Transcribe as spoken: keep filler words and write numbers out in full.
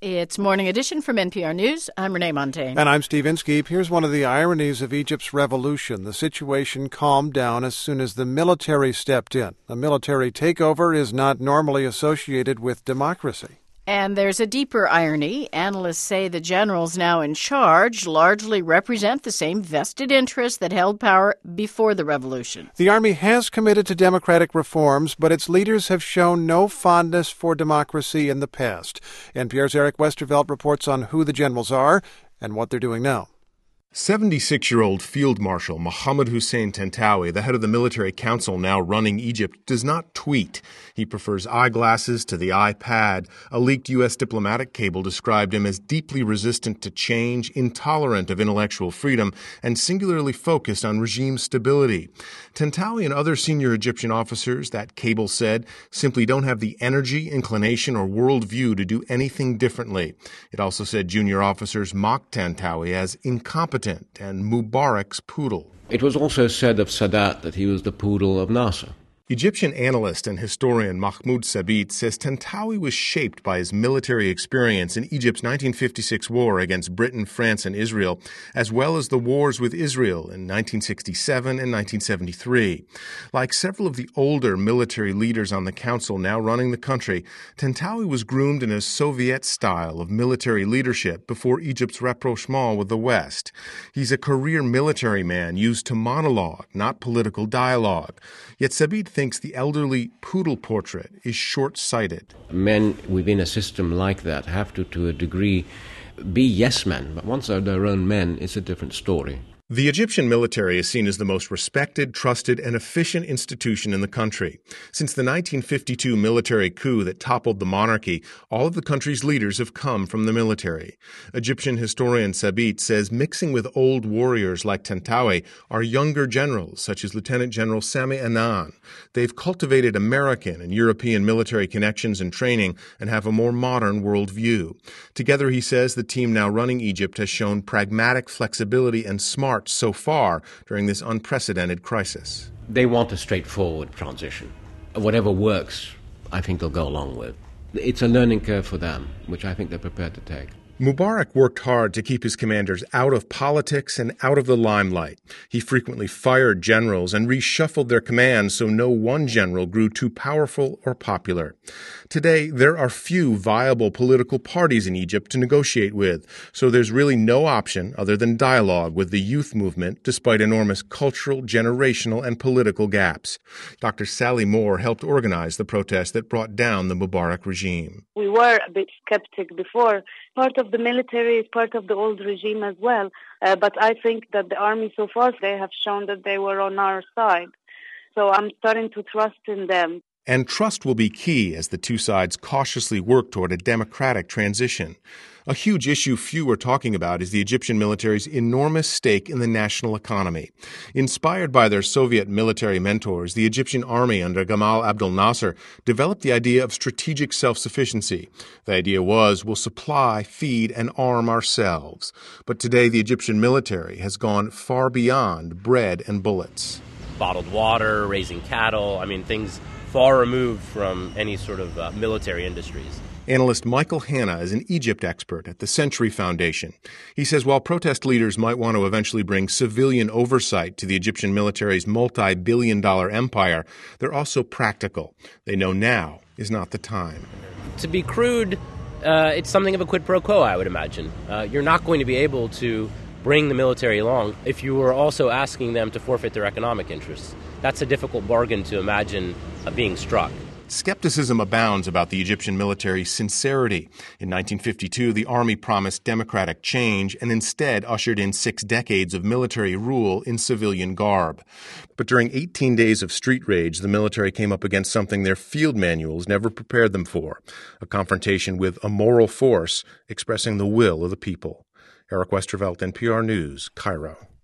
It's Morning Edition from N P R News. I'm Renee Montaigne. And I'm Steve Inskeep. Here's one of the ironies of Egypt's revolution. The situation calmed down as soon as the military stepped in. A military takeover is not normally associated with democracy. And there's a deeper irony. Analysts say the generals now in charge largely represent the same vested interests that held power before the revolution. The army has committed to democratic reforms, but its leaders have shown no fondness for democracy in the past. N P R's Eric Westervelt reports on who the generals are and what they're doing now. seventy-six-year-old Field Marshal Mohammed Hussein Tantawi, the head of the military council now running Egypt, does not tweet. He prefers eyeglasses to the iPad. A leaked U S diplomatic cable described him as deeply resistant to change, intolerant of intellectual freedom, and singularly focused on regime stability. Tantawi and other senior Egyptian officers, that cable said, simply don't have the energy, inclination, or worldview to do anything differently. It also said junior officers mocked Tantawi as incompetent and Mubarak's poodle. It was also said of Sadat that he was the poodle of Nasser. Egyptian analyst and historian Mahmoud Sabit says Tantawi was shaped by his military experience in Egypt's nineteen fifty-six war against Britain, France, and Israel, as well as the wars with Israel in nineteen sixty-seven and nineteen seventy-three. Like several of the older military leaders on the council now running the country, Tantawi was groomed in a Soviet style of military leadership before Egypt's rapprochement with the West. He's a career military man used to monologue, not political dialogue. Yet Sabit thinks the elderly poodle portrait is short-sighted. Men within a system like that have to, to a degree, be yes men. But once they're their own men, it's a different story. The Egyptian military is seen as the most respected, trusted, and efficient institution in the country. Since the nineteen fifty-two military coup that toppled the monarchy, all of the country's leaders have come from the military. Egyptian historian Sabit says mixing with old warriors like Tantawi are younger generals, such as Lieutenant General Sami Anan. They've cultivated American and European military connections and training and have a more modern worldview. Together, he says, the team now running Egypt has shown pragmatic flexibility and smart so far during this unprecedented crisis. They want a straightforward transition. Whatever works, I think they'll go along with. It's a learning curve for them, which I think they're prepared to take. Mubarak worked hard to keep his commanders out of politics and out of the limelight. He frequently fired generals and reshuffled their commands so no one general grew too powerful or popular. Today, there are few viable political parties in Egypt to negotiate with, so there's really no option other than dialogue with the youth movement, despite enormous cultural, generational, and political gaps. Doctor Sally Moore helped organize the protest that brought down the Mubarak regime. We were a bit skeptic before. Part of the military is part of the old regime as well. Uh, but I think that the army so far, they have shown that they were on our side. So I'm starting to trust in them. And trust will be key as the two sides cautiously work toward a democratic transition. A huge issue few are talking about is the Egyptian military's enormous stake in the national economy. Inspired by their Soviet military mentors, the Egyptian army under Gamal Abdel Nasser developed the idea of strategic self-sufficiency. The idea was, we'll supply, feed, and arm ourselves. But today, the Egyptian military has gone far beyond bread and bullets. Bottled water, raising cattle, I mean, things far removed from any sort of uh, military industries. Analyst Michael Hanna is an Egypt expert at the Century Foundation. He says while protest leaders might want to eventually bring civilian oversight to the Egyptian military's multi-billion dollar empire, they're also practical. They know now is not the time. To be crude, uh, it's something of a quid pro quo, I would imagine. Uh, you're not going to be able to bring the military along if you were also asking them to forfeit their economic interests. That's a difficult bargain to imagine uh, being struck. Skepticism abounds about the Egyptian military's sincerity. In nineteen fifty-two, the army promised democratic change and instead ushered in six decades of military rule in civilian garb. But during eighteen days of street rage, the military came up against something their field manuals never prepared them for, a confrontation with a moral force expressing the will of the people. Eric Westervelt, N P R News, Cairo.